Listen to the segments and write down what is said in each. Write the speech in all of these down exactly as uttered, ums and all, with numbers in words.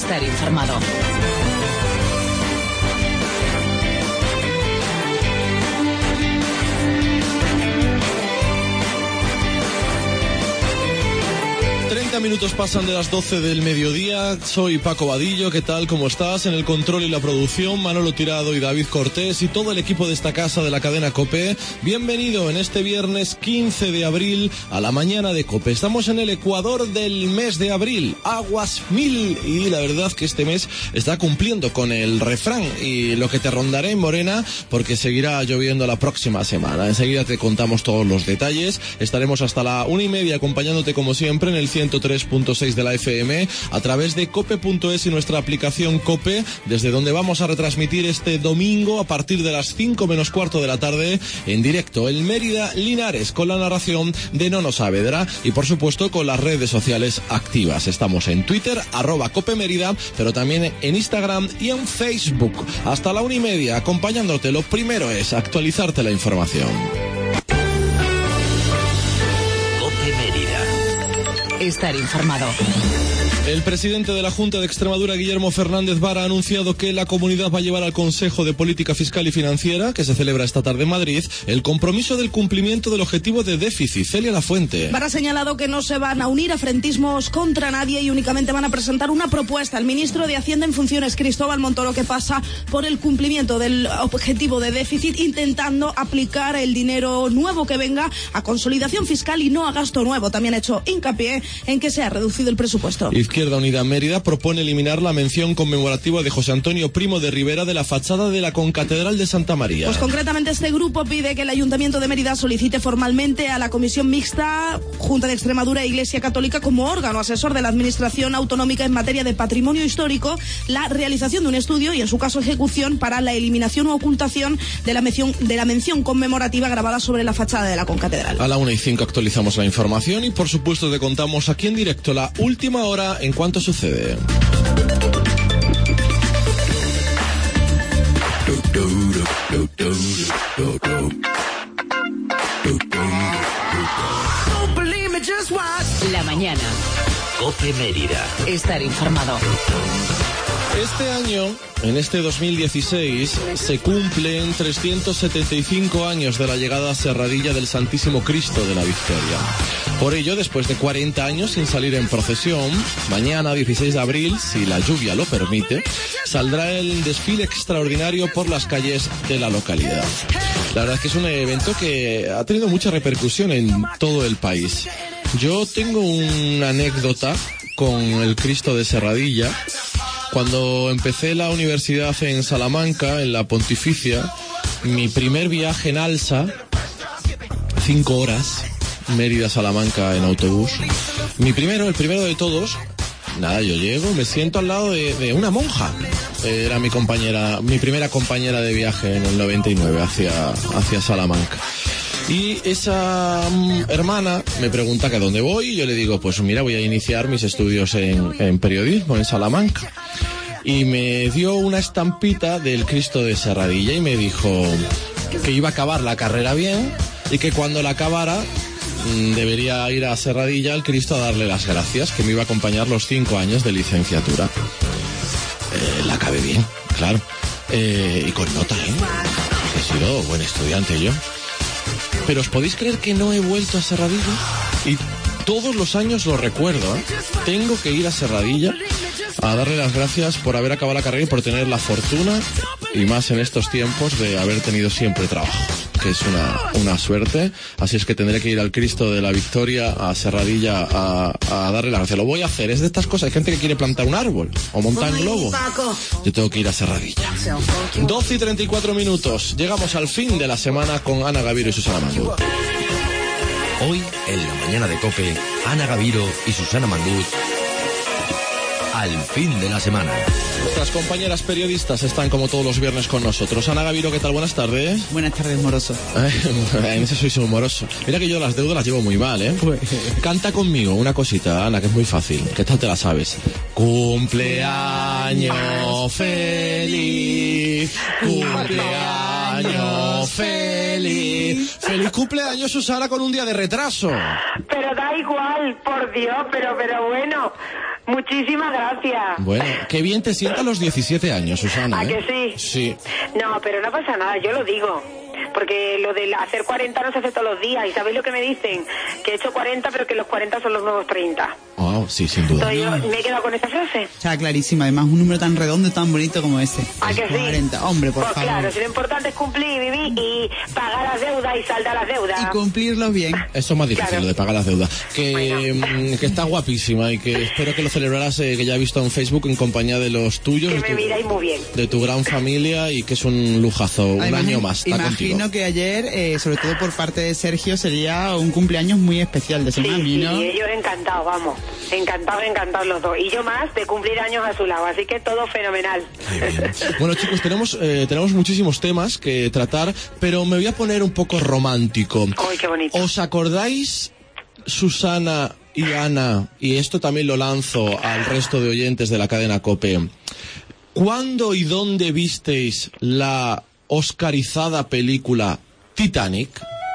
Estar informado. treinta minutos pasan de las doce del mediodía. Soy Paco Vadillo, ¿qué tal? ¿Cómo estás? En el control y la producción, Manolo Tirado y David Cortés y todo el equipo de esta casa de la cadena COPE. Bienvenido en este viernes quince de abril a la mañana de COPE. Estamos en el ecuador del mes de abril, aguas mil, y la verdad que este mes está cumpliendo con el refrán y lo que te rondaré en Morena, porque seguirá lloviendo la próxima semana. Enseguida te contamos todos los detalles. Estaremos hasta la una y media acompañándote como siempre en el ciento tres punto seis de la F M, a través de cope punto es y nuestra aplicación COPE, desde donde vamos a retransmitir este domingo a partir de las cinco menos cuarto de la tarde en directo el Mérida Linares, con la narración de Nono Saavedra y por supuesto con las redes sociales activas. Estamos en Twitter, arroba Cope Mérida, pero también en Instagram y en Facebook. Hasta la una y media acompañándote. Lo primero es actualizarte la información. Estar informado. El presidente de la Junta de Extremadura, Guillermo Fernández Vara, ha anunciado que la comunidad va a llevar al Consejo de Política Fiscal y Financiera, que se celebra esta tarde en Madrid, el compromiso del cumplimiento del objetivo de déficit. Celia Lafuente. Vara ha señalado que no se van a unir a frentismos contra nadie y únicamente van a presentar una propuesta al ministro de Hacienda en funciones, Cristóbal Montoro, que pasa por el cumplimiento del objetivo de déficit, intentando aplicar el dinero nuevo que venga a consolidación fiscal y no a gasto nuevo. También ha hecho hincapié en que se ha reducido el presupuesto. Izquierda Unida Mérida propone eliminar la mención conmemorativa de José Antonio Primo de Rivera de la fachada de la Concatedral de Santa María. Pues concretamente este grupo pide que el Ayuntamiento de Mérida solicite formalmente a la Comisión Mixta Junta de Extremadura e Iglesia Católica, como órgano asesor de la Administración Autonómica en materia de patrimonio histórico, la realización de un estudio y en su caso ejecución para la eliminación o ocultación de la mención, de la mención conmemorativa grabada sobre la fachada de la Concatedral. A la una y cinco actualizamos la información y por supuesto te contamos aquí en directo la última hora en cuanto sucede. La mañana. COPE Mérida. Estar informado. Este año, en este dos mil dieciséis, se cumplen trescientos setenta y cinco años de la llegada a Serradilla del Santísimo Cristo de la Victoria. Por ello, después de cuarenta años sin salir en procesión, mañana, dieciséis de abril, si la lluvia lo permite, saldrá el desfile extraordinario por las calles de la localidad. La verdad es que es un evento que ha tenido mucha repercusión en todo el país. Yo tengo una anécdota con el Cristo de Serradilla. Cuando empecé la universidad en Salamanca, en la Pontificia, mi primer viaje en alsa, cinco horas, Mérida-Salamanca en autobús. Mi primero, el primero de todos, nada, yo llego, me siento al lado de, de una monja. Era mi compañera, mi primera compañera de viaje en el noventa y nueve hacia, hacia Salamanca. Y esa um, hermana me pregunta que a dónde voy y yo le digo, pues mira, voy a iniciar mis estudios en, en periodismo en Salamanca. Y me dio una estampita del Cristo de Serradilla y me dijo que iba a acabar la carrera bien y que cuando la acabara mmm, debería ir a Serradilla al Cristo a darle las gracias, que me iba a acompañar los cinco años de licenciatura. Eh, la acabé bien, claro. Eh, y con nota, ¿eh? He sido buen estudiante yo. Pero ¿os podéis creer que no he vuelto a Serradilla? Y todos los años lo recuerdo, ¿eh? Tengo que ir a Serradilla a darle las gracias por haber acabado la carrera y por tener la fortuna, y más en estos tiempos, de haber tenido siempre trabajo, que es una, una suerte. Así es que tendré que ir al Cristo de la Victoria, a Serradilla, a, a darle las gracias. Lo voy a hacer, es de estas cosas. Hay gente que quiere plantar un árbol o montar un globo. Yo tengo que ir a Serradilla. doce y treinta y cuatro minutos. Llegamos al fin de la semana con Ana Gaviro y Susana Mandut. Hoy, en la mañana de COPE, Ana Gaviro y Susana Mandut, al fin de la semana. Nuestras compañeras periodistas están como todos los viernes con nosotros. Ana Gaviro, ¿qué tal? Buenas tardes. Buenas tardes, moroso. En ese soy humoroso. Mira que yo las deudas las llevo muy mal, ¿eh? Pues... Canta conmigo una cosita, Ana, que es muy fácil. ¿Qué tal te la sabes? Cumpleaños feliz, cumpleaños feliz. Feliz cumpleaños, Susana, con un día de retraso. Pero da igual, por Dios, pero, pero bueno... Muchísimas gracias. Bueno, qué bien te sienta a los diecisiete años, Susana. ¿A ¿eh? que sí? Sí. No, pero no pasa nada, yo lo digo. Porque lo de hacer cuarenta no se hace todos los días. ¿Y sabéis lo que me dicen? Que he hecho cuarenta, pero que los cuarenta son los nuevos treinta. Oh, sí, sin duda. Entonces yo me he quedado con esa frase. Está clarísima, además un número tan redondo y tan bonito como ese. ¿A que sí? cuarenta, hombre, por pues favor. Claro, si lo importante es cumplir, vivir y pagar las deudas y saldar las deudas. Y cumplirlos bien. Eso es más difícil, Claro. lo de pagar las deudas. Que, Bueno. que está guapísima y que espero que lo celebrarás, eh, que ya he visto en Facebook, en compañía de los tuyos. Que de me tu- miráis muy bien. de tu gran familia y que es un lujazo, un Además, año más, está imagino contigo. que ayer, eh, sobre todo por parte de Sergio, sería un cumpleaños muy especial de su Sí, mami, sí, ¿no? ellos encantados, vamos. Encantados, encantados los dos. Y yo más de cumplir años a su lado, así que todo fenomenal. Qué bien. Bueno, chicos, tenemos eh, tenemos muchísimos temas que tratar, pero me voy a poner un poco romántico. Ay, qué bonito. ¿Os acordáis, Susana y Ana, y esto también lo lanzo al resto de oyentes de la cadena COPE, cuándo y dónde visteis la oscarizada película Titanic?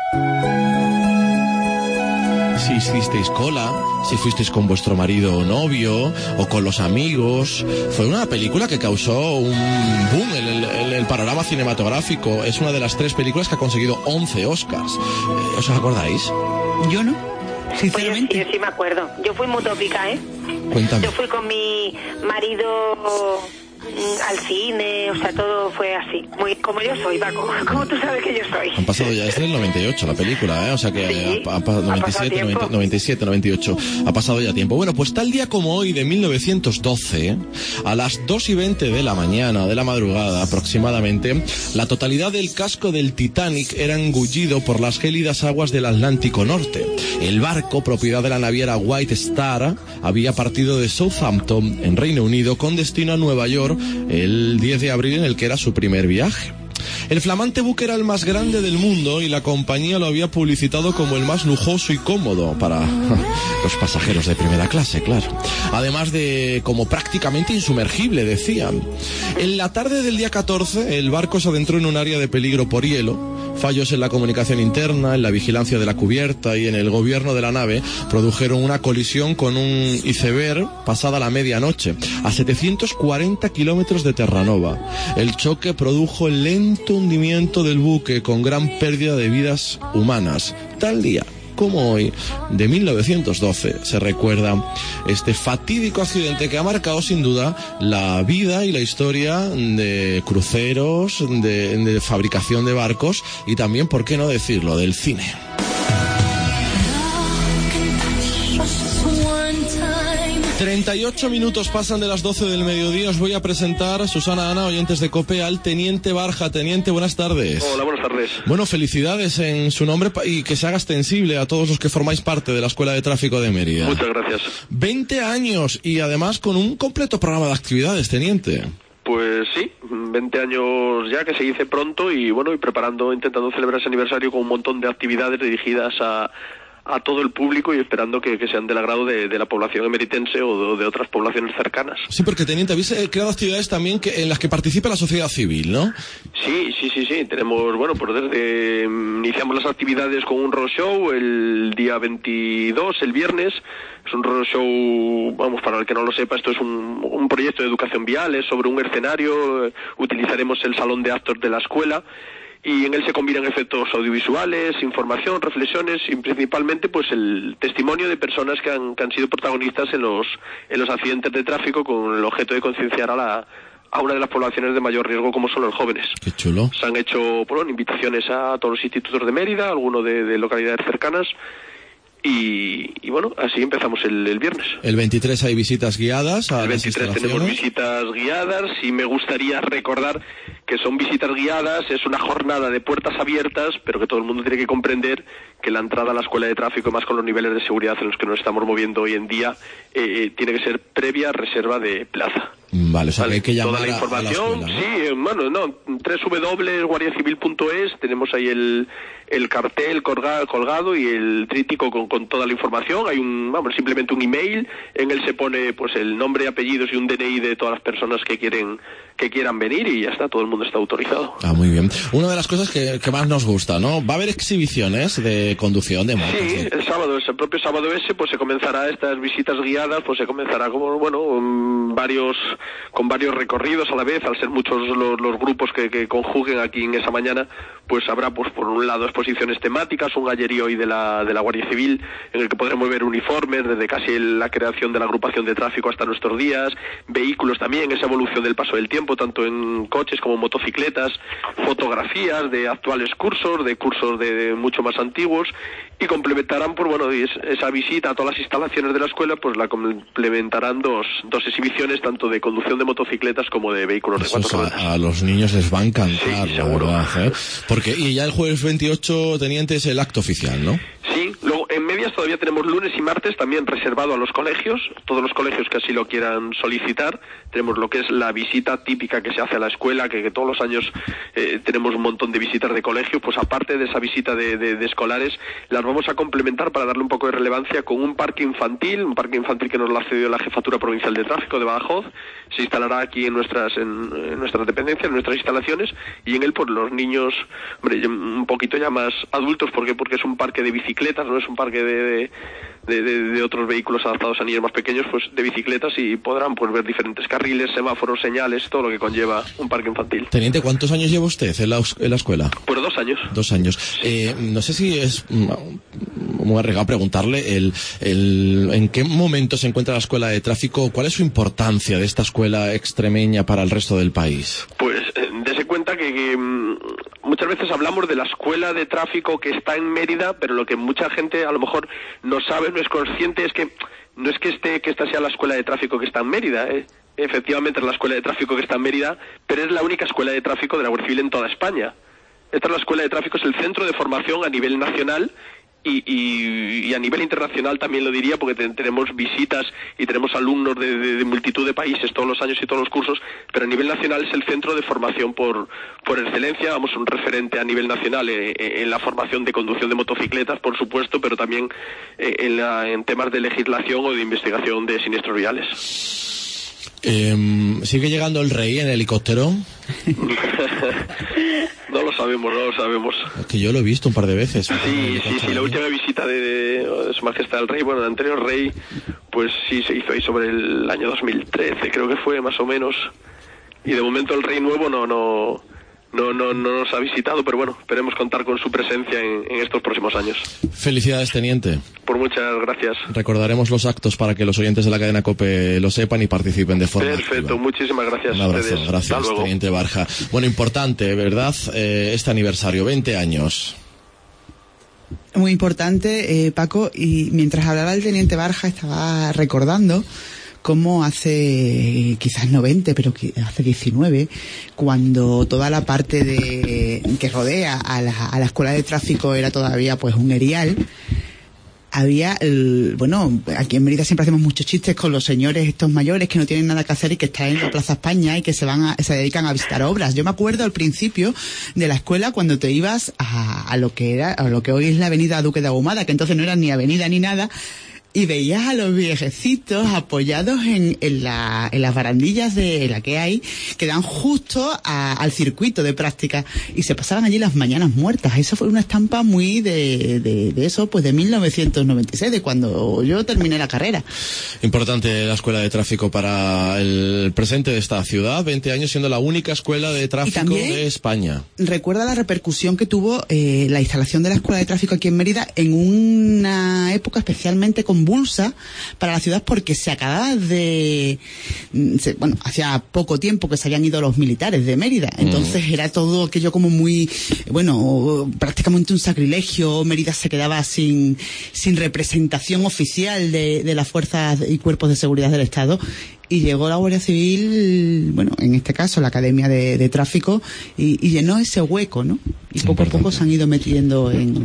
Si hicisteis cola, si fuisteis con vuestro marido o novio, o con los amigos. Fue una película que causó un boom en el, en el panorama cinematográfico. Es una de las tres películas que ha conseguido once Oscars. Eh, ¿Os acordáis? Yo no, Pues yo sí, sinceramente. yo sí me acuerdo. Yo fui muy tópica, ¿eh? Cuéntame. Yo fui con mi marido mm, al cine, o sea, todo fue así. Muy como yo soy, Paco. Como tú sabes que yo soy. Han pasado ya, es del noventa y ocho la película, ¿eh? O sea que Sí, ha, ha, pa- ha noventa y pasado siete, tiempo. noventa, noventa y siete, noventa y ocho. Ha pasado ya tiempo. Bueno, pues tal día como hoy de mil novecientos doce, a las dos y veinte de la mañana, de la madrugada aproximadamente, la totalidad del casco del Titanic era engullido por las gélidas aguas del Atlántico Norte. El barco, propiedad de la naviera White Star, había partido de Southampton, en Reino Unido, con destino a Nueva York el diez de abril, en el que era su primer viaje. El flamante buque era el más grande del mundo y la compañía lo había publicitado como el más lujoso y cómodo para los pasajeros de primera clase, claro. Además de como prácticamente insumergible, decían. En la tarde del día catorce, el barco se adentró en un área de peligro por hielo. Fallos en la comunicación interna, en la vigilancia de la cubierta y en el gobierno de la nave produjeron una colisión con un iceberg pasada la medianoche, a setecientos cuarenta kilómetros de Terranova. El choque produjo el lento hundimiento del buque con gran pérdida de vidas humanas. Tal día como hoy, de mil novecientos doce, se recuerda este fatídico accidente que ha marcado sin duda la vida y la historia de cruceros, de, de fabricación de barcos y también, por qué no decirlo, del cine. treinta y ocho minutos pasan de las doce del mediodía. Os voy a presentar, Susana, Ana, oyentes de COPE, al Teniente Barja. Teniente, buenas tardes. Hola, buenas tardes. Bueno, felicidades en su nombre pa- y que se haga extensible a todos los que formáis parte de la Escuela de Tráfico de Mérida. Muchas gracias. veinte años y además con un completo programa de actividades, Teniente. Pues sí, veinte años ya, que se dice pronto, y bueno, y preparando, intentando celebrar ese aniversario con un montón de actividades dirigidas a, a todo el público y esperando que, que sean del agrado de, de la población emeritense o de, de otras poblaciones cercanas. Sí, porque, Teniente, habéis eh, creado actividades también que, en las que participa la sociedad civil, ¿no? Sí, sí, sí, sí, tenemos, bueno, pues desde, mm, iniciamos las actividades con un roadshow el día veintidós, el viernes. Es un roadshow, vamos, para el que no lo sepa, esto es un, un proyecto de educación vial, es sobre un escenario, eh, utilizaremos el salón de actos de la escuela, y en él se combinan efectos audiovisuales, información, reflexiones y principalmente pues el testimonio de personas que han, que han sido protagonistas en los, en los accidentes de tráfico, con el objeto de concienciar a la a una de las poblaciones de mayor riesgo, como son los jóvenes. Qué chulo. Se han hecho, bueno, invitaciones a todos los institutos de Mérida, algunos de, de localidades cercanas, y, y bueno, así empezamos el, el viernes. El veintitrés hay visitas guiadas a El las veintitrés tenemos instalaciones. visitas guiadas, y me gustaría recordar que son visitas guiadas, es una jornada de puertas abiertas, pero que todo el mundo tiene que comprender que la entrada a la escuela de tráfico, más con los niveles de seguridad en los que nos estamos moviendo hoy en día, eh, tiene que ser previa reserva de plaza. Vale, o sea, ¿vale? que hay que llamar toda la información, a, a la escuela, ¿no? sí, eh, bueno, no, doble u doble u doble u punto guardia civil punto es, tenemos ahí el el cartel colgado, colgado y el tríptico con, con toda la información. Hay un, vamos, simplemente un email, en él se pone pues el nombre, apellidos y un D N I de todas las personas que quieren que quieran venir y ya está, todo el mundo está autorizado. Ah, muy bien. Una de las cosas que, que más nos gusta, ¿no? Va a haber exhibiciones de conducción de motos. Sí, el sábado, el propio sábado ese, pues se comenzará estas visitas guiadas, pues se comenzará como, bueno, um, varios, con varios recorridos a la vez, al ser muchos los, los grupos que, que conjuguen aquí en esa mañana, pues habrá, pues por un lado, exposiciones temáticas, un gallerío hoy de la, de la Guardia Civil, en el que podremos ver uniformes, desde casi la creación de la agrupación de tráfico hasta nuestros días, vehículos también, esa evolución del paso del tiempo, tanto en coches como motocicletas, fotografías de actuales cursos, de cursos de, de mucho más antiguos, y complementarán, pues bueno, esa visita a todas las instalaciones de la escuela, pues la complementarán dos, dos exhibiciones, tanto de conducción de motocicletas como de vehículos Eso de cuatro ruedas. A, a los niños les va a encantar, Sí, la seguro. verdad, ¿eh? Porque, y ya el jueves veintiocho, teniente, es el acto oficial, ¿no? Sí, luego en medias todavía tenemos lunes y martes también reservado a los colegios, todos los colegios que así lo quieran solicitar. Tenemos lo que es la visita típica que se hace a la escuela, que, que todos los años eh, tenemos un montón de visitas de colegio, pues aparte de esa visita de, de, de escolares, las vamos a complementar para darle un poco de relevancia con un parque infantil, un parque infantil que nos lo ha cedido la Jefatura Provincial de Tráfico de Badajoz. Se instalará aquí en nuestras en, en nuestras dependencias, en nuestras instalaciones, y en él pues los niños, hombre, un poquito ya más adultos, porque porque es un parque de bicicletas, no es un parque de, de, de, de, de otros vehículos adaptados a niños más pequeños, pues de bicicletas, y podrán pues ver diferentes carriles, semáforos, señales, todo lo que conlleva un parque infantil. Teniente, ¿cuántos años lleva usted en la, en la escuela? Pues dos años. Dos años. Eh, no sé si es muy arriesgado preguntarle el, el, en qué momento se encuentra la escuela de tráfico, cuál es su importancia de esta escuela extremeña para el resto del país. Pues eh, dese cuenta que, que muchas veces hablamos de la escuela de tráfico que está en Mérida, pero lo que mucha gente a lo mejor no sabe, no es consciente, es que no es que esté que esta sea la escuela de tráfico que está en Mérida, ¿eh? Efectivamente es la escuela de tráfico que está en Mérida, pero es la única escuela de tráfico de la Guardia Civil en toda España. Esta es la escuela de tráfico, es el centro de formación a nivel nacional y, y, y a nivel internacional también lo diría, porque te, tenemos visitas y tenemos alumnos de, de, de multitud de países todos los años y todos los cursos, pero a nivel nacional es el centro de formación por, por excelencia, vamos, un referente a nivel nacional en, en la formación de conducción de motocicletas, por supuesto, pero también en, la, en temas de legislación o de investigación de siniestros viales. Eh, ¿Sigue llegando el rey en helicóptero? No lo sabemos, no lo sabemos. Es que yo lo he visto un par de veces. Sí, sí, sí, la última visita de, de, de Su Majestad el Rey, bueno, el anterior rey, pues sí, se hizo ahí sobre el año dos mil trece, creo que fue, más o menos. Y de momento el rey nuevo no no no no, no nos ha visitado, pero bueno, esperemos contar con su presencia en, en estos próximos años. Felicidades, teniente. Por muchas gracias. Recordaremos los actos para que los oyentes de la cadena COPE lo sepan y participen de forma Perfecto, activa. Muchísimas gracias. Un abrazo, a ustedes. gracias, teniente Barja. Bueno, importante, ¿verdad? Eh, este aniversario, veinte años. Muy importante, eh, Paco, y mientras hablaba el teniente Barja estaba recordando cómo hace, quizás no veinte, pero hace diecinueve, cuando toda la parte de que rodea a la, a la escuela de tráfico era todavía pues un erial, había, el, bueno, aquí en Mérida siempre hacemos muchos chistes con los señores estos mayores que no tienen nada que hacer y que están en la Plaza España y que se van a, se dedican a visitar obras. Yo me acuerdo al principio de la escuela cuando te ibas a, a lo que era, a lo que hoy es la avenida Duque de Ahumada, que entonces no era ni avenida ni nada, y veías a los viejecitos apoyados en, en, la, en las barandillas de la que hay, que dan justo a, al circuito de práctica, y se pasaban allí las mañanas muertas. Eso fue una estampa muy de, de, de eso, pues de mil novecientos noventa y seis, de cuando yo terminé la carrera. Importante la escuela de tráfico para el presente de esta ciudad, veinte años siendo la única escuela de tráfico de España. Recuerda la repercusión que tuvo eh, la instalación de la escuela de tráfico aquí en Mérida en una época especialmente convulsa para la ciudad, porque se acababa de, se, bueno, hacía poco tiempo que se habían ido los militares de Mérida, entonces mm. era todo aquello como muy, bueno, prácticamente un sacrilegio. Mérida se quedaba sin, sin representación oficial de, de las fuerzas y cuerpos de seguridad del Estado. Y llegó la Guardia Civil, bueno, en este caso la Academia de, de Tráfico, y, y llenó ese hueco, ¿no? Y poco Importante. a poco se han ido metiendo en,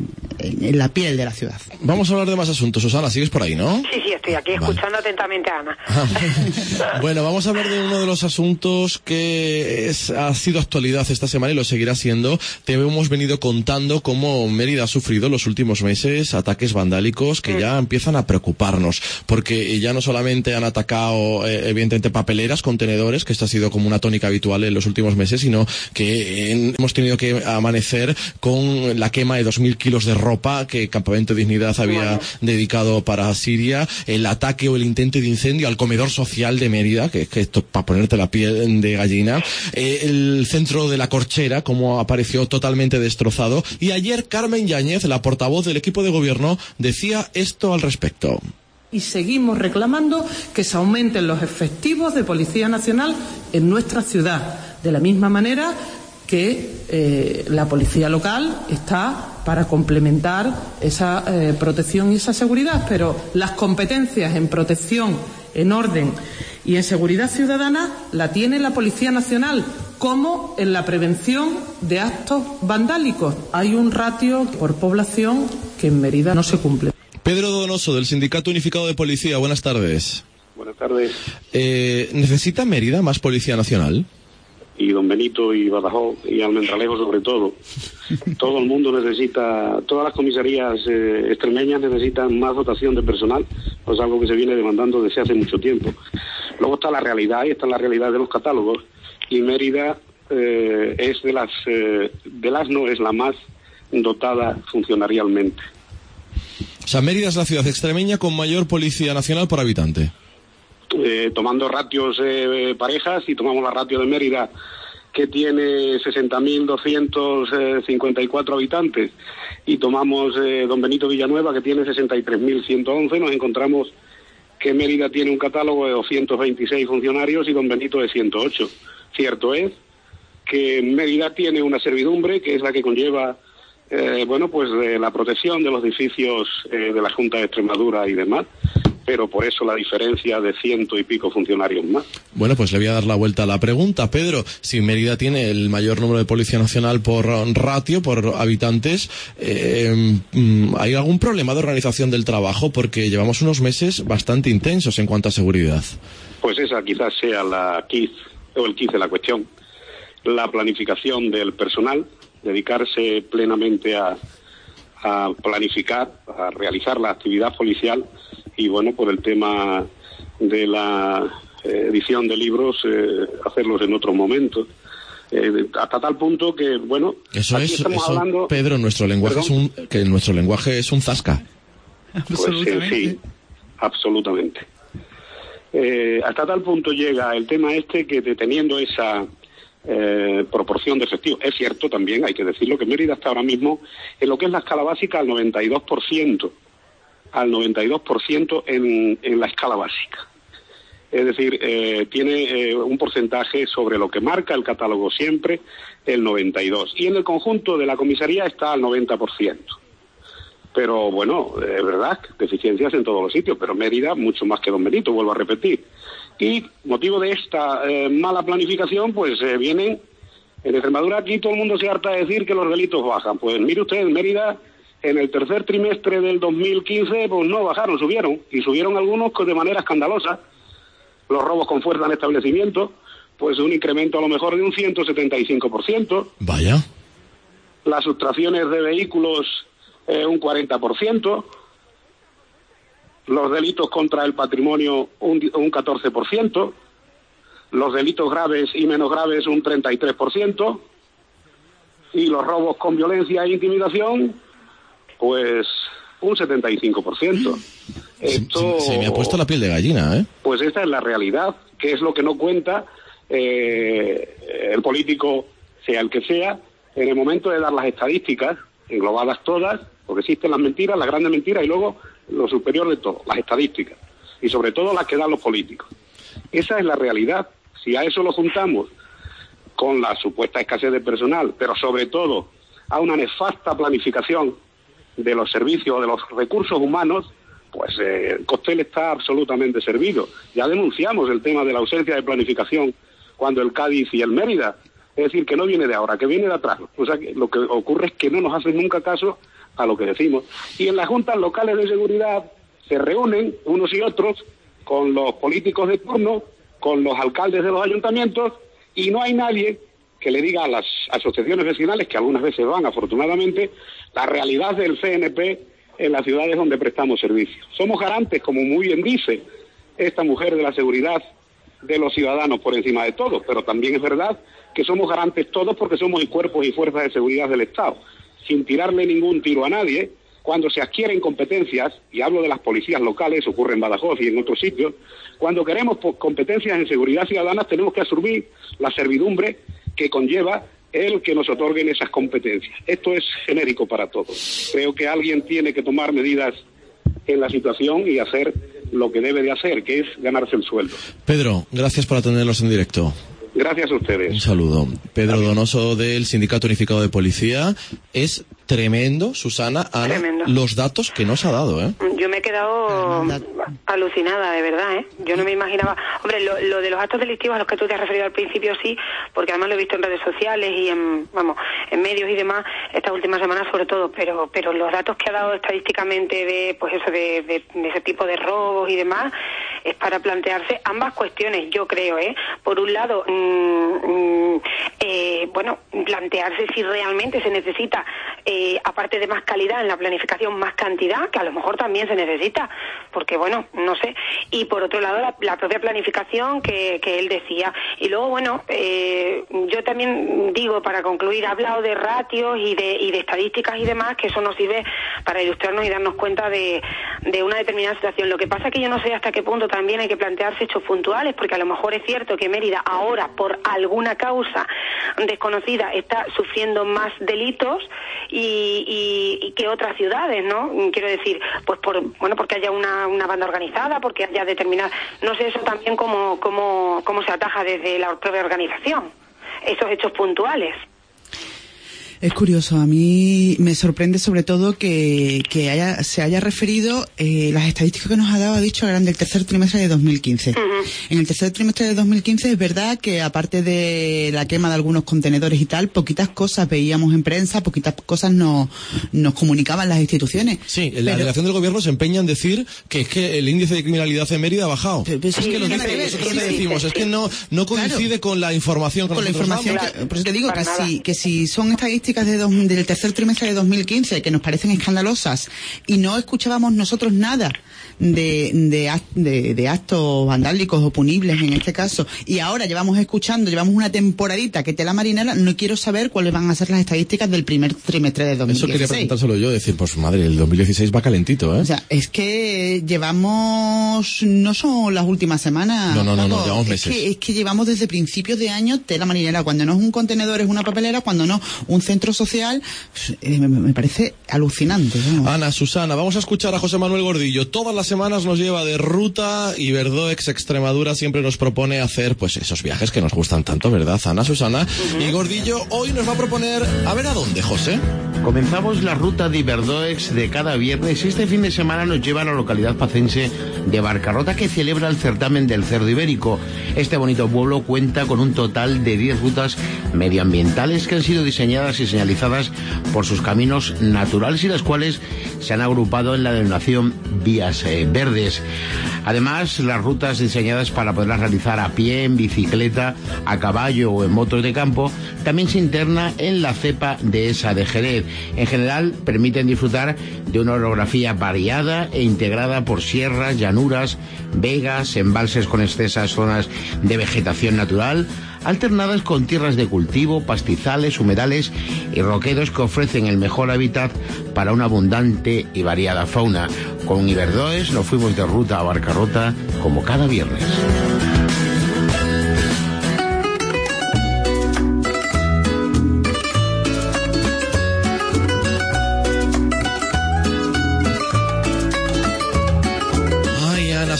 en, en la piel de la ciudad. Vamos a hablar de más asuntos. Susana, ¿sigues por ahí, no? Sí, sí, estoy aquí escuchando vale. atentamente a Ana. Ah, bueno, vamos a hablar de uno de los asuntos que es, ha sido actualidad esta semana y lo seguirá siendo. Te hemos venido contando cómo Mérida ha sufrido los últimos meses ataques vandálicos que mm. ya empiezan a preocuparnos, porque ya no solamente han atacado, eh, evidentemente, papeleras, contenedores, que esto ha sido como una tónica habitual en los últimos meses, sino que eh, hemos tenido que amanecer con la quema de dos mil kilos de ropa que Campamento Dignidad había bueno. dedicado para Siria, el ataque o el intento de incendio al comedor social de Mérida, que, que esto para ponerte la piel de gallina, eh, el centro de la Corchera, como apareció totalmente destrozado, y ayer Carmen Yáñez, la portavoz del equipo de gobierno, decía esto al respecto. Y seguimos reclamando que se aumenten los efectivos de Policía Nacional en nuestra ciudad, de la misma manera que eh, la policía local está para complementar esa eh, protección y esa seguridad, pero las competencias en protección, en orden y en seguridad ciudadana la tiene la Policía Nacional, como en la prevención de actos vandálicos. Hay un ratio por población que en Mérida no se cumple. Pedro Donoso, del Sindicato Unificado de Policía, buenas tardes. Buenas tardes. Eh, ¿Necesita Mérida más Policía Nacional? Y Don Benito y Badajoz y Almendralejo sobre todo. Todo el mundo necesita, todas las comisarías eh, extremeñas necesitan más dotación de personal, pues algo que se viene demandando desde hace mucho tiempo. Luego está la realidad, y está la realidad de los catálogos, y Mérida eh, es de las, eh, de las no es la más dotada funcionarialmente. O sea, Mérida es la ciudad extremeña con mayor Policía Nacional por habitante. Eh, tomando ratios eh, parejas, y tomamos la ratio de Mérida, que tiene sesenta mil doscientos cincuenta y cuatro habitantes, y tomamos eh, Don Benito Villanueva, que tiene sesenta y tres mil ciento once, nos encontramos que Mérida tiene un catálogo de doscientos veintiséis funcionarios y Don Benito de ciento ocho. Cierto es que Mérida tiene una servidumbre que es la que conlleva eh, bueno, pues eh, la protección de los edificios eh, de la Junta de Extremadura y demás, pero por eso la diferencia de ciento y pico funcionarios más. Bueno, pues le voy a dar la vuelta a la pregunta, Pedro. Si Mérida tiene el mayor número de Policía Nacional por ratio, por habitantes, eh, ¿hay algún problema de organización del trabajo? Porque llevamos unos meses bastante intensos en cuanto a seguridad. Pues esa quizás sea la quiz, o el quiz de la cuestión. La planificación del personal, dedicarse plenamente a, a planificar, a realizar la actividad policial, y bueno, por el tema de la eh, edición de libros, eh, hacerlos en otros momentos. Eh, hasta tal punto que, bueno, eso aquí es, estamos eso, hablando... Pedro, nuestro lenguaje es un, que nuestro lenguaje es un zasca. Pues eh, sí, absolutamente. Eh, hasta tal punto llega el tema este que teniendo esa eh, proporción de efectivos, es cierto también, hay que decirlo, que Mérida está ahora mismo en lo que es la escala básica al noventa y dos por ciento. al noventa y dos por ciento en, en la escala básica. Es decir, eh, tiene eh, un porcentaje sobre lo que marca el catálogo siempre, el noventa y dos por ciento. Y en el conjunto de la comisaría está al noventa por ciento. Pero bueno, es verdad, deficiencias en todos los sitios, pero Mérida mucho más que Don Benito, vuelvo a repetir. Y motivo de esta eh, mala planificación, pues eh, vienen, en Extremadura aquí todo el mundo se harta de decir que los delitos bajan. Pues mire usted, en Mérida, en el tercer trimestre del dos mil quince, pues no bajaron, subieron, y subieron algunos de manera escandalosa. Los robos con fuerza en establecimientos, pues un incremento a lo mejor de un ciento setenta y cinco por ciento. Vaya. Las sustracciones de vehículos, eh, un cuarenta por ciento. Los delitos contra el patrimonio, un, un catorce por ciento. Los delitos graves y menos graves, un treinta y tres por ciento. Y los robos con violencia e intimidación, pues un setenta y cinco por ciento. Esto, se, se me ha puesto la piel de gallina, ¿eh? Pues esta es la realidad, que es lo que no cuenta eh, el político, sea el que sea, en el momento de dar las estadísticas, englobadas todas, porque existen las mentiras, las grandes mentiras, y luego lo superior de todo, las estadísticas, y sobre todo las que dan los políticos. Esa es la realidad. Si a eso lo juntamos con la supuesta escasez de personal, pero sobre todo a una nefasta planificación de los servicios, de los recursos humanos, pues eh, el cóctel está absolutamente servido. Ya denunciamos el tema de la ausencia de planificación cuando el Cádiz y el Mérida, es decir, que no viene de ahora, que viene de atrás. O sea, que lo que ocurre es que no nos hacen nunca caso a lo que decimos. Y en las juntas locales de seguridad se reúnen unos y otros con los políticos de turno, con los alcaldes de los ayuntamientos, y no hay nadie que le diga a las asociaciones vecinales, que algunas veces van afortunadamente, la realidad del C N P en las ciudades donde prestamos servicios. Somos garantes, como muy bien dice esta mujer, de la seguridad de los ciudadanos por encima de todo, pero también es verdad que somos garantes todos porque somos cuerpos y fuerzas de seguridad del Estado, sin tirarle ningún tiro a nadie. Cuando se adquieren competencias, y hablo de las policías locales, ocurre en Badajoz y en otros sitios, cuando queremos competencias en seguridad ciudadana tenemos que asumir la servidumbre que conlleva el que nos otorguen esas competencias. Esto es genérico para todos. Creo que alguien tiene que tomar medidas en la situación y hacer lo que debe de hacer, que es ganarse el sueldo. Pedro, gracias por atendernos en directo. Gracias a ustedes. Un saludo. Pedro Donoso, del Sindicato Unificado de Policía. Es tremendo, Susana, Ana, tremendo. Los datos que nos ha dado, ¿eh? Yo me he quedado alucinada, de verdad, ¿eh? Yo no me imaginaba... Hombre, lo, lo de los actos delictivos a los que tú te has referido al principio, sí, porque además lo he visto en redes sociales y en, vamos, en medios y demás, estas últimas semanas sobre todo, pero pero los datos que ha dado estadísticamente de, pues eso, de, de, de ese tipo de robos y demás, es para plantearse ambas cuestiones, yo creo, ¿eh? Por un lado, mmm, eh, bueno, plantearse si realmente se necesita, eh, aparte de más calidad en la planificación, más cantidad, que a lo mejor también se necesita, porque bueno, no sé. Y por otro lado, la, la propia planificación que, que él decía. Y luego, bueno, eh, yo también digo, para concluir, ha hablado de ratios y de, y de estadísticas y demás, que eso nos sirve para ilustrarnos y darnos cuenta de, de una determinada situación. Lo que pasa es que yo no sé hasta qué punto también hay que plantearse hechos puntuales, porque a lo mejor es cierto que Mérida ahora, por alguna causa desconocida, está sufriendo más delitos y, y, y que otras ciudades, ¿no? Quiero decir, pues por bueno, porque haya una, una banda organizada, porque haya determinada... No sé eso también cómo, cómo, cómo se ataja desde la propia organización, esos hechos puntuales. Es curioso, a mí me sorprende sobre todo que, que haya, se haya referido, eh, las estadísticas que nos ha dado, ha dicho, eran del tercer trimestre de dos mil quince. Uh-huh. En el tercer trimestre de dos mil quince es verdad que, aparte de la quema de algunos contenedores y tal, poquitas cosas veíamos en prensa, poquitas cosas nos, nos comunicaban las instituciones. Sí, la Pero, delegación del gobierno se empeña en decir que es que el índice de criminalidad en Mérida ha bajado. Pero, pero es sí, que lo dice, nosotros le decimos, es que no, no coincide claro, con la información que con la información damos. que, por eso te digo que si, que si son estadísticas de dos, del tercer trimestre de dos mil quince que nos parecen escandalosas y no escuchábamos nosotros nada de, de, de, de actos vandálicos o punibles en este caso, y ahora llevamos escuchando, llevamos una temporadita que tela marinera, no quiero saber cuáles van a ser las estadísticas del primer trimestre de dos mil dieciséis. Eso quería preguntárselo yo, decir, pues madre, el dos mil dieciséis va calentito, ¿eh? O sea, es que llevamos, no son las últimas semanas, no, no, no, no, llevamos meses. Es que, es que llevamos desde principios de año tela marinera, cuando no es un contenedor es una papelera, cuando no un centro social. Eh, me, me parece alucinante, ¿no? Ana, Susana, vamos a escuchar a José Manuel Gordillo. Todas las semanas nos lleva de ruta y Verdoex Extremadura siempre nos propone hacer pues esos viajes que nos gustan tanto, ¿verdad, Ana, Susana? Uh-huh. Y Gordillo hoy nos va a proponer, a ver a dónde, José. Comenzamos la ruta de Verdoex de cada viernes y este fin de semana nos lleva a la localidad pacense de Barcarrota, que celebra el certamen del cerdo ibérico. Este bonito pueblo cuenta con un total de diez rutas medioambientales que han sido diseñadas y señalizadas por sus caminos naturales y las cuales se han agrupado en la denominación Vías eh, Verdes. Además, las rutas diseñadas para poderlas realizar a pie, en bicicleta, a caballo o en motos de campo, también se interna en la cepa de esa de Jerez. En general, permiten disfrutar de una orografía variada e integrada por sierras, llanuras, vegas, embalses con extensas zonas de vegetación natural, alternadas con tierras de cultivo, pastizales, humedales y roquedos que ofrecen el mejor hábitat para una abundante y variada fauna. Con Iberdoes nos fuimos de ruta a Barcarrota como cada viernes.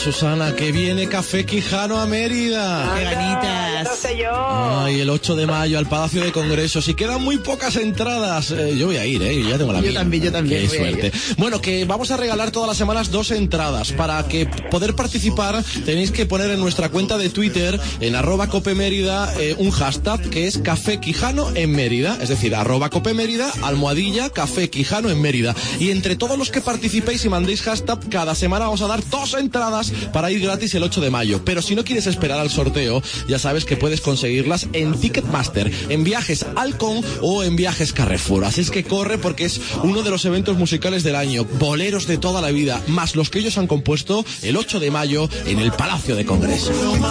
Susana, que viene Café Quijano a Mérida. ¡Qué ganitas! No sé yo. Ay, el ocho de mayo al Palacio de Congresos. Y quedan muy pocas entradas. Eh, yo voy a ir, ¿eh? Yo ya tengo la Yo mía. también, yo también. Qué voy a ir. suerte. Bueno, que vamos a regalar todas las semanas dos entradas. Para que poder participar tenéis que poner en nuestra cuenta de Twitter, en arroba Cope Mérida, eh, un hashtag que es Café Quijano en Mérida. Es decir, arroba Cope Mérida, almohadilla, Café Quijano en Mérida. Y entre todos los que participéis y mandéis hashtag, cada semana vamos a dar dos entradas para ir gratis el ocho de mayo. Pero si no quieres esperar al sorteo, ya sabes que puedes conseguirlas en Ticketmaster, en Viajes Alcon o en Viajes Carrefour. Así es que corre, porque es uno de los eventos musicales del año. Boleros de toda la vida, más los que ellos han compuesto, el ocho de mayo en el Palacio de Congresos.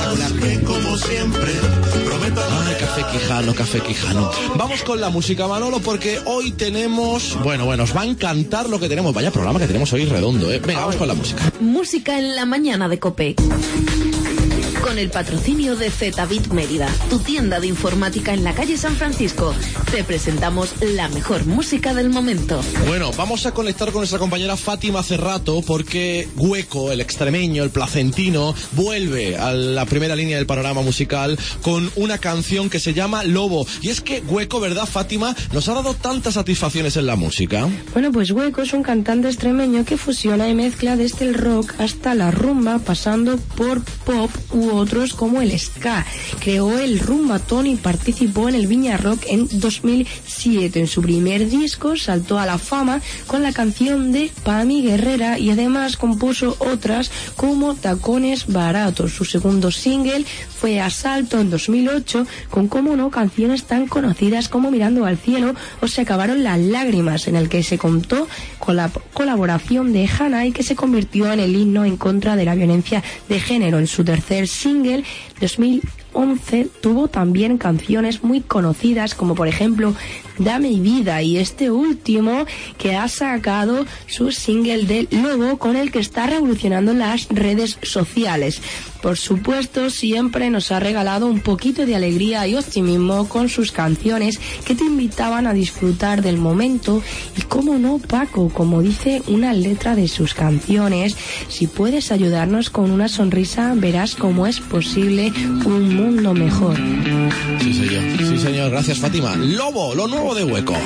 Ay, Café Quijano, Café Quijano. Vamos con la música, Manolo, porque hoy tenemos... Bueno, bueno, os va a encantar lo que tenemos. Vaya programa que tenemos hoy redondo, ¿eh? Venga, vamos con la música. Música en la mañana de COPE. Con el patrocinio de Z-Bit Mérida, tu tienda de informática en la calle San Francisco. Te presentamos la mejor música del momento. Bueno, vamos a conectar con nuestra compañera Fátima Cerrato, porque Hueco, el extremeño, el placentino, vuelve a la primera línea del panorama musical con una canción que se llama Lobo. Y es que Hueco, ¿verdad, Fátima?, nos ha dado tantas satisfacciones en la música. Bueno, pues Hueco es un cantante extremeño que fusiona y mezcla desde el rock hasta la rumba, pasando por pop u otros como el ska. Creó el rumbatón y participó en el Viña Rock en dos mil siete. En su primer disco saltó a la fama con la canción de Pami Guerrera y además compuso otras como Tacones Baratos. Su segundo single fue Asalto en dos mil ocho, con, como no, canciones tan conocidas como Mirando al cielo o Se acabaron las lágrimas, en el que se contó con la colaboración de Hanai, que se convirtió en el himno en contra de la violencia de género. En su tercer single, dos mil once, tuvo también canciones muy conocidas como por ejemplo Dame Vida, y este último que ha sacado su single de Lobo, con el que está revolucionando las redes sociales. Por supuesto, siempre nos ha regalado un poquito de alegría y optimismo con sus canciones que te invitaban a disfrutar del momento. Y cómo no, Paco, como dice una letra de sus canciones, si puedes ayudarnos con una sonrisa, verás cómo es posible un mundo mejor. Sí, señor. Sí, señor. Gracias, Fátima. Lobo, lo nuevo de Hueco.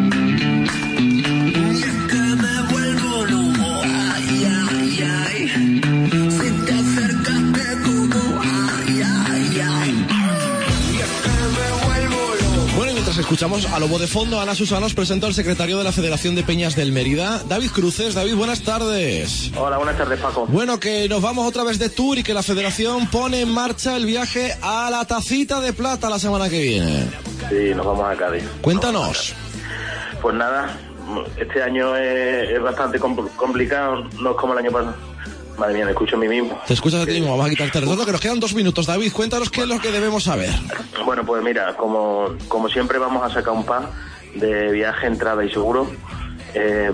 Escuchamos a Lobo de fondo. Ana Susana os presento al secretario de la Federación de Peñas del Mérida, David Cruces. David, buenas tardes. Hola, buenas tardes, Paco. Bueno, que nos vamos otra vez de tour y que la Federación pone en marcha el viaje a la Tacita de Plata la semana que viene. Sí, nos vamos a Cádiz. Cuéntanos. Pues nada, este año es, es bastante compl- complicado, no es como el año pasado. Madre mía, me escucho a mí mismo. Te escuchas a ti mismo, vamos a quitarte el retorno, que nos quedan dos minutos. David, cuéntanos qué es lo que debemos saber. Bueno, pues mira, como, como siempre vamos a sacar un pack de viaje, entrada y seguro. Eh,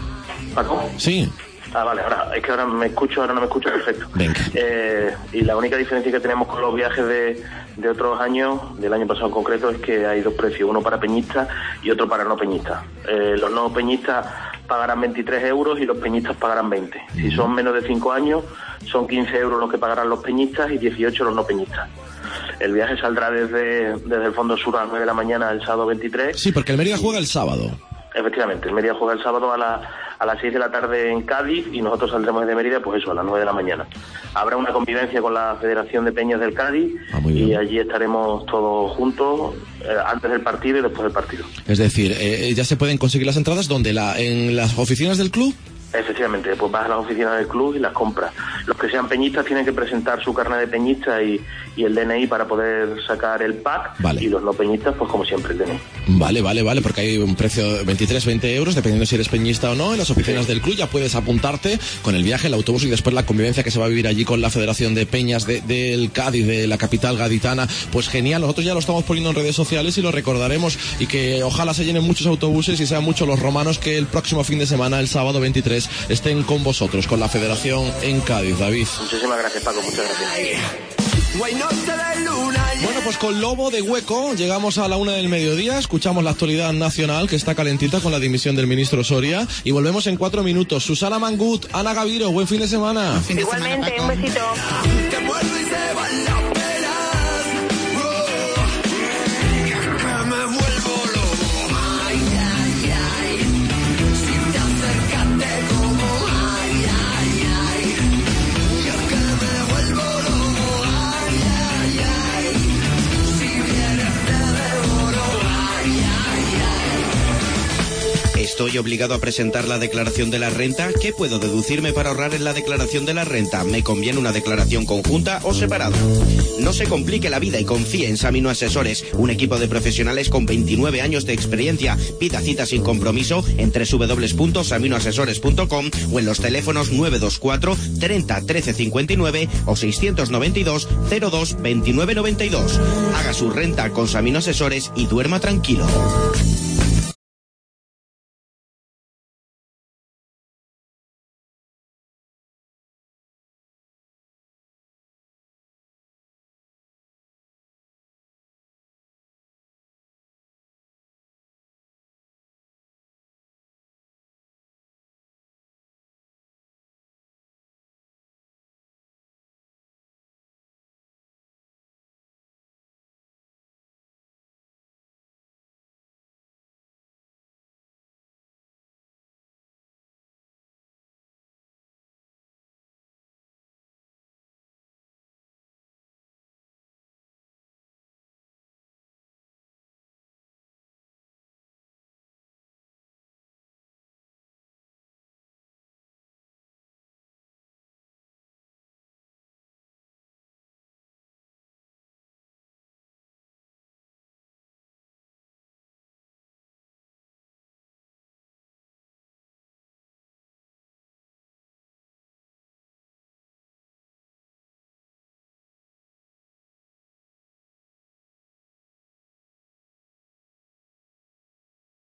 ¿Paco? Sí. Ah, vale, ahora, es que ahora me escucho, ahora no me escucho perfecto. Venga. Eh, y la única diferencia que tenemos con los viajes de, de otros años, del año pasado en concreto, es que hay dos precios, uno para peñistas y otro para no peñistas. Eh, los no peñistas pagarán veintitrés euros y los peñistas pagarán veinte. Si son menos de cinco años, son quince euros los que pagarán los peñistas y dieciocho los no peñistas. El viaje saldrá desde, desde el Fondo Sur a las nueve de la mañana el sábado veintitrés. Sí, porque el Mérida juega el sábado. Efectivamente, el Mérida juega el sábado a, la, a las seis de la tarde en Cádiz y nosotros saldremos de Mérida, pues eso, a las nueve de la mañana. Habrá una convivencia con la Federación de Peñas del Cádiz ah, y allí estaremos todos juntos eh, antes del partido y después del partido. Es decir, eh, ya se pueden conseguir las entradas donde la en las oficinas del club. Efectivamente, pues vas a las oficinas del club y las compras. Los que sean peñistas tienen que presentar su carnet de peñista y, y el D N I para poder sacar el pack. Vale. Y los no peñistas, pues como siempre, el D N I. Vale, vale, vale, porque hay un precio de veintitrés, veinte euros, dependiendo si eres peñista o no. En las oficinas del club ya puedes apuntarte con el viaje, el autobús y después la convivencia que se va a vivir allí con la Federación de Peñas de, del Cádiz, de la capital gaditana. Pues genial, nosotros ya lo estamos poniendo en redes sociales y lo recordaremos, y que ojalá se llenen muchos autobuses y sean muchos los romanos que el próximo fin de semana, el sábado veintitrés, estén con vosotros, con la Federación en Cádiz. David. Muchísimas gracias, Paco, muchas gracias. Bueno, pues con Lobo de Hueco llegamos a la una del mediodía, escuchamos la actualidad nacional que está calentita con la dimisión del ministro Soria y volvemos en cuatro minutos. Susana Mangut, Ana Gaviro, buen fin de semana. Fin de Igualmente, semana, un besito. ¿Estoy obligado a presentar la declaración de la renta? ¿Qué puedo deducirme para ahorrar en la declaración de la renta? ¿Me conviene una declaración conjunta o separada? No se complique la vida y confíe en Samino Asesores, un equipo de profesionales con veintinueve años de experiencia. Pida cita sin compromiso en doble u doble u doble u punto samino asesores punto com o en los teléfonos nueve dos cuatro treinta trece cincuenta y nueve o seiscientos noventa y dos cero dos veintinueve noventa y dos. Haga su renta con Samino Asesores y duerma tranquilo.